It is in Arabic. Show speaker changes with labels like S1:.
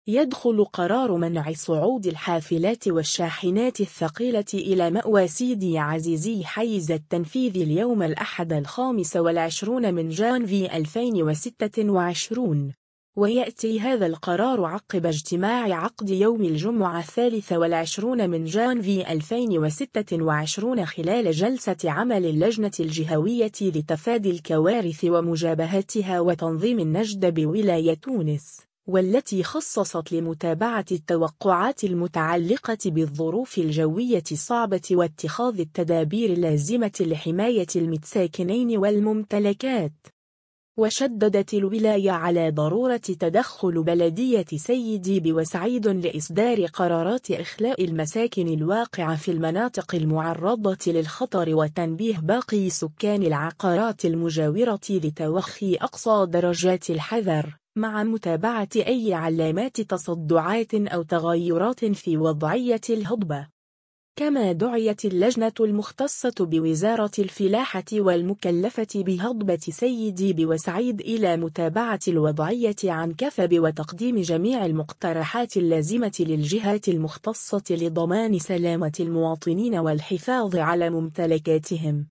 S1: يدخل قرار منع صعود الحافلات والشاحنات الثقيلة إلى مأوى سيدي عزيزي حيز التنفيذ اليوم الأحد 25 من جانفي 2026. ويأتي هذا القرار عقب اجتماع عقد يوم الجمعة 23 من جانفي 2026 خلال جلسة عمل اللجنة الجهوية لتفادي الكوارث ومجابهتها وتنظيم النجدة بولاية تونس، والتي خصصت لمتابعة التوقعات المتعلقة بالظروف الجوية الصعبة واتخاذ التدابير اللازمة لحماية المتساكنين والممتلكات. وشددت الولاية على ضرورة تدخل بلدية سيدي بوسعيد لإصدار قرارات إخلاء المساكن الواقعة في المناطق المعرضة للخطر وتنبيه باقي سكان العقارات المجاورة لتوخي أقصى درجات الحذر، مع متابعة أي علامات تصدعات أو تغيرات في وضعية الهضبة. كما دعيت اللجنة المختصة بوزارة الفلاحة والمكلفة بهضبة سيدي بوسعيد إلى متابعة الوضعية عن كثب وتقديم جميع المقترحات اللازمة للجهات المختصة لضمان سلامة المواطنين والحفاظ على ممتلكاتهم.